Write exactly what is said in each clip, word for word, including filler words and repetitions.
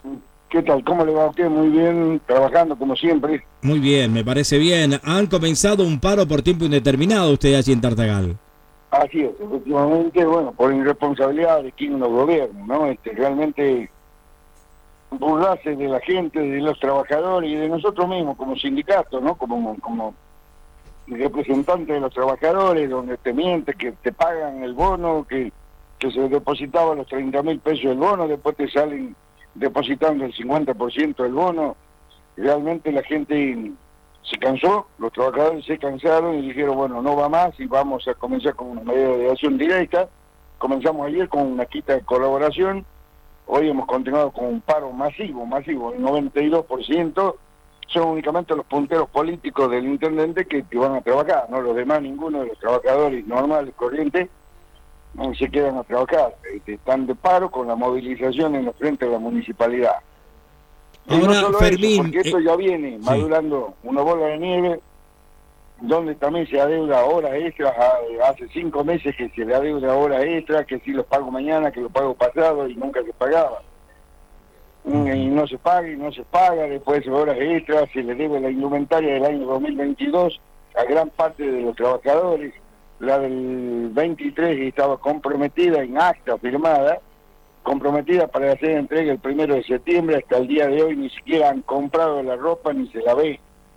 ¿Qué tal? ¿Cómo le va a usted? Muy bien, trabajando como siempre. Muy bien, me parece bien. Han comenzado un paro por tiempo indeterminado ustedes allí en Tartagal. Así es, efectivamente, bueno, por irresponsabilidad de quien nos gobierna, ¿no? Este, realmente burlarse de la gente, de los trabajadores y de nosotros mismos como sindicato, ¿no? Como, como representantes de los trabajadores, donde te mientes, que te pagan el bono, que, que se depositaba los treinta mil pesos del bono, después te salen depositando el cincuenta por ciento del bono. Realmente la gente se cansó, los trabajadores se cansaron y dijeron, bueno, no va más y vamos a comenzar con una medida de acción directa. Comenzamos ayer con una quita de colaboración, hoy hemos continuado con un paro masivo, masivo, el noventa y dos por ciento son únicamente los punteros políticos del intendente que, que van a trabajar, no los demás, ninguno de los trabajadores normales, corrientes, no se quedan a trabajar, este, están de paro con la movilización en los frentes de la municipalidad. Y no Ahora, solo Fermín... eso, porque esto eh, ya viene madurando sí. Una bola de nieve, donde también se adeuda horas extras, hace cinco meses que se le adeuda horas extras, que si los pago mañana, que los pago pasado, y nunca se pagaba. Uh-huh. Y no se paga, y no se paga, después de horas extras, se le debe la indumentaria del año dos mil veintidós a gran parte de los trabajadores, la del veintitrés estaba comprometida en acta firmada, comprometida para hacer entrega el primero de septiembre, hasta el día de hoy ni siquiera han comprado la ropa ni se la ve.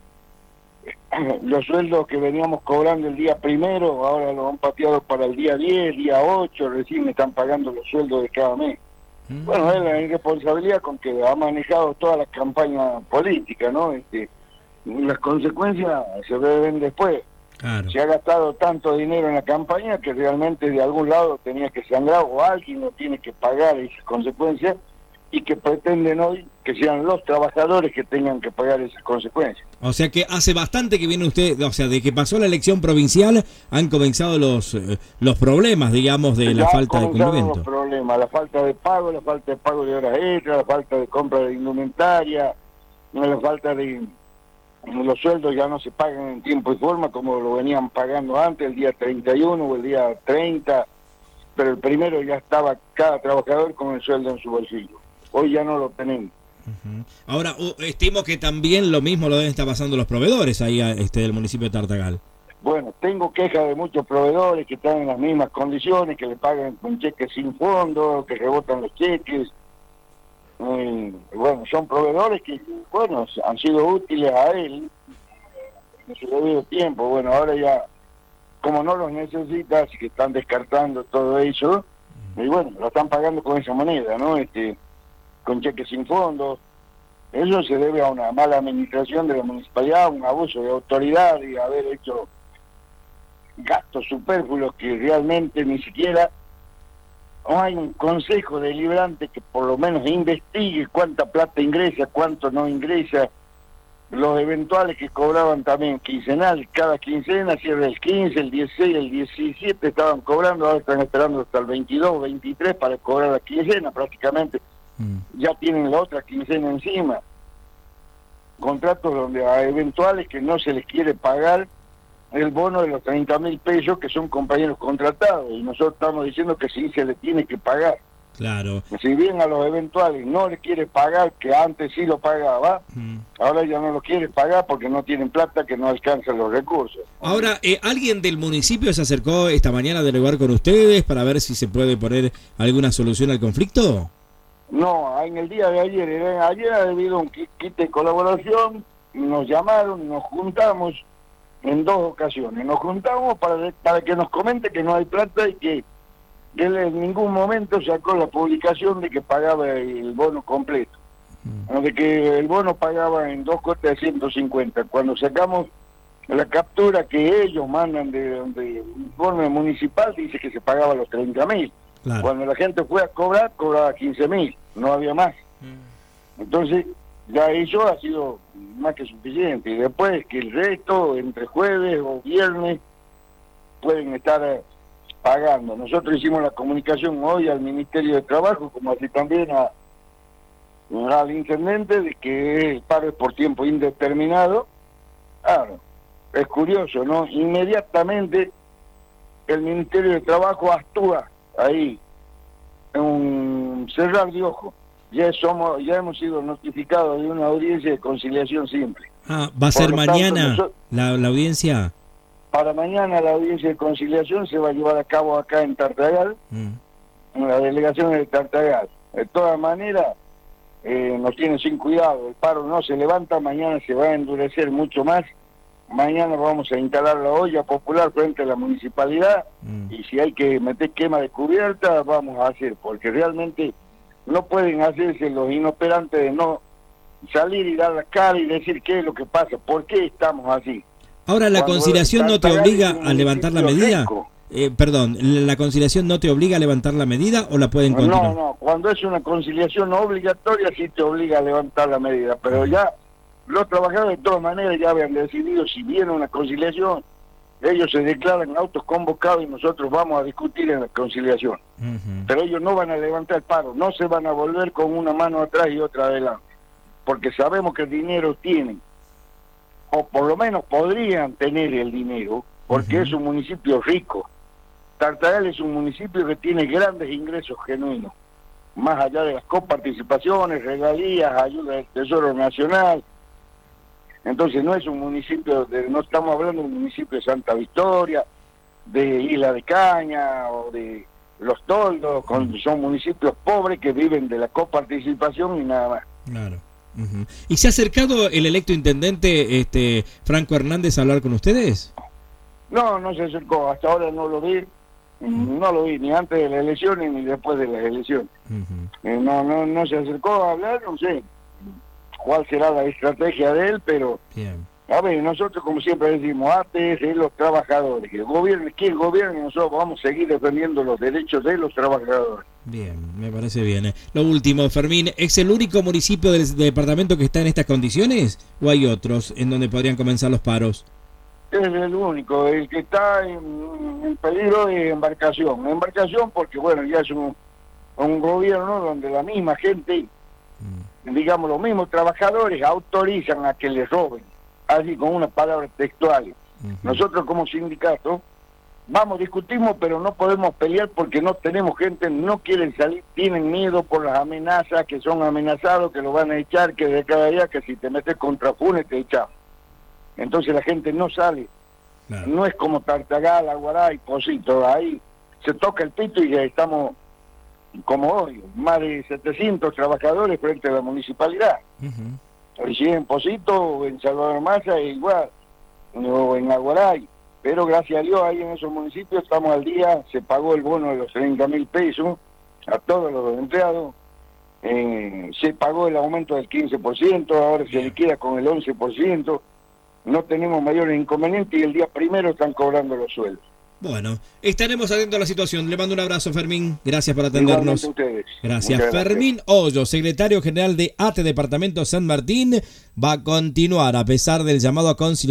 Los sueldos que veníamos cobrando el día primero, ahora los han pateado para el día diez, día ocho, recién me están pagando los sueldos de cada mes. Mm. Bueno, es la irresponsabilidad con que ha manejado toda la campaña política, ¿no? Este, las consecuencias se ven después. Claro. Se ha gastado tanto dinero en la campaña que realmente de algún lado tenía que sangrar o alguien lo tiene que pagar esas consecuencias y que pretenden hoy que sean los trabajadores que tengan que pagar esas consecuencias. O sea que hace bastante que viene usted, o sea, de que pasó la elección provincial han comenzado los eh, los problemas, digamos, de ya la falta de cumplimiento. Los problemas, la falta de pago, la falta de pago de horas extras, la falta de compra de indumentaria, la falta de... Los sueldos ya no se pagan en tiempo y forma como lo venían pagando antes, el día treinta y uno o el día treinta, pero el primero ya estaba cada trabajador con el sueldo en su bolsillo. Hoy ya no lo tenemos. Uh-huh. Ahora, uh, estimo que también lo mismo lo deben estar pasando los proveedores ahí este, del municipio de Tartagal. Bueno, tengo quejas de muchos proveedores que están en las mismas condiciones, que le pagan con cheques sin fondo, que rebotan los cheques. Eh, bueno, son proveedores que, bueno, han sido útiles a él en su debido tiempo. Bueno, ahora ya, como no los necesita, así que están descartando todo eso, y bueno, lo están pagando con esa moneda, ¿no? Este, con cheques sin fondos. Eso se debe a una mala administración de la municipalidad, un abuso de autoridad y haber hecho gastos superfluos que realmente ni siquiera... No hay un consejo deliberante que por lo menos investigue cuánta plata ingresa, cuánto no ingresa. Los eventuales que cobraban también quincenal, cada quincena, cierre el quince, el dieciséis, el diecisiete estaban cobrando, ahora están esperando hasta el veintidós, veintitrés para cobrar la quincena prácticamente. Mm. Ya tienen la otra quincena encima. Contratos donde a eventuales que no se les quiere pagar el bono de los treinta mil pesos que son compañeros contratados, y nosotros estamos diciendo que sí se le tiene que pagar. Claro. Si bien a los eventuales no le quiere pagar, que antes sí lo pagaba, mm. ahora ya no lo quiere pagar porque no tienen plata, que no alcanzan los recursos. Ahora, eh, ¿alguien del municipio se acercó esta mañana a dialogar con ustedes para ver si se puede poner alguna solución al conflicto? No, en el día de ayer, eh, ayer ha habido un quite de colaboración, nos llamaron, nos juntamos en dos ocasiones. Nos juntamos para, para que nos comente que no hay plata y que, que él en ningún momento sacó la publicación de que pagaba el bono completo. Mm. De que el bono pagaba en dos cuotas de ciento cincuenta. Cuando sacamos la captura que ellos mandan de, de informe municipal, dice que se pagaba los treinta mil. Claro. Cuando la gente fue a cobrar, cobraba quince mil. No había más. Mm. Entonces... ya eso ha sido más que suficiente, y después que el resto, entre jueves o viernes, pueden estar pagando. Nosotros hicimos la comunicación hoy al Ministerio de Trabajo, como así también a, al intendente, de que el paro es por tiempo indeterminado. Claro, es curioso, ¿no? Inmediatamente el Ministerio de Trabajo actúa ahí, en un cerrar de ojos. ya somos, ya hemos sido notificados de una audiencia de conciliación simple. Ah, ¿va a ser mañana tanto, la, la audiencia? Para mañana la audiencia de conciliación se va a llevar a cabo acá en Tartagal, mm. en la delegación de Tartagal. De todas maneras, eh, nos tienen sin cuidado, el paro no se levanta, mañana se va a endurecer mucho más. Mañana vamos a instalar la olla popular frente a la municipalidad mm. y si hay que meter quema de cubierta, vamos a hacer, porque realmente no pueden hacerse los inoperantes de no salir y dar la cara y decir qué es lo que pasa, por qué estamos así. Ahora, ¿la Cuando conciliación no te obliga a levantar la medida? Eh, perdón, ¿la conciliación no te obliga a levantar la medida o la pueden continuar? No, no, cuando es una conciliación obligatoria sí te obliga a levantar la medida, pero uh-huh. ya los trabajadores de todas maneras ya habían decidido si viene una conciliación, ellos se declaran autoconvocados y nosotros vamos a discutir en la conciliación. Uh-huh. Pero ellos no van a levantar el paro, no se van a volver con una mano atrás y otra adelante, porque sabemos que el dinero tienen, o por lo menos podrían tener el dinero, porque uh-huh. es un municipio rico. Tartagal es un municipio que tiene grandes ingresos genuinos, más allá de las coparticipaciones, regalías, ayuda del Tesoro Nacional. Entonces no es un municipio, de, no estamos hablando de un municipio de Santa Victoria, de Isla de Caña o de Los Toldos, con, son municipios pobres que viven de la coparticipación y nada más. Claro. Uh-huh. ¿Y se ha acercado el electo intendente este, Franco Hernández a hablar con ustedes? No, no se acercó, hasta ahora no lo vi, uh-huh. no lo vi ni antes de las elecciones ni después de las elecciones. Uh-huh. eh, no, no, no se acercó a hablar, no sé cuál será la estrategia de él, pero bien. A ver, nosotros como siempre decimos, A T S es los trabajadores, que el gobierno, que el gobierno, nosotros vamos a seguir defendiendo los derechos de los trabajadores. Bien, me parece bien. Lo último, Fermín, ¿es el único municipio del, del departamento que está en estas condiciones o hay otros en donde podrían comenzar los paros? Es el único, el que está en, en peligro de embarcación. Embarcación porque, bueno, ya es un, un gobierno donde la misma gente, mm. digamos, los mismos trabajadores autorizan a que les roben, así con unas palabras textuales. Uh-huh. Nosotros como sindicato, vamos, discutimos, pero no podemos pelear porque no tenemos gente, no quieren salir, tienen miedo por las amenazas, que son amenazados, que lo van a echar, que de cada día, que si te metes contra Funes te echamos. Entonces la gente no sale, claro. No es como Tartagal, Aguaray, Pocito, ahí se toca el pito y ya estamos como hoy, más de setecientos trabajadores frente a la municipalidad. Uh-huh. Hoy sí en Pocito, o en Salvador Massa, igual, o en Aguaray, pero gracias a Dios ahí en esos municipios estamos al día, se pagó el bono de los treinta mil pesos a todos los empleados, eh, se pagó el aumento del quince por ciento, ahora se liquida con el once por ciento, no tenemos mayores inconvenientes y el día primero están cobrando los sueldos. Bueno, estaremos atentos a la situación. Le mando un abrazo, Fermín. Gracias por atendernos. Ustedes. Gracias. gracias. Fermín Hoyo, secretario general de A T E Departamento San Martín, va a continuar a pesar del llamado a conciliación.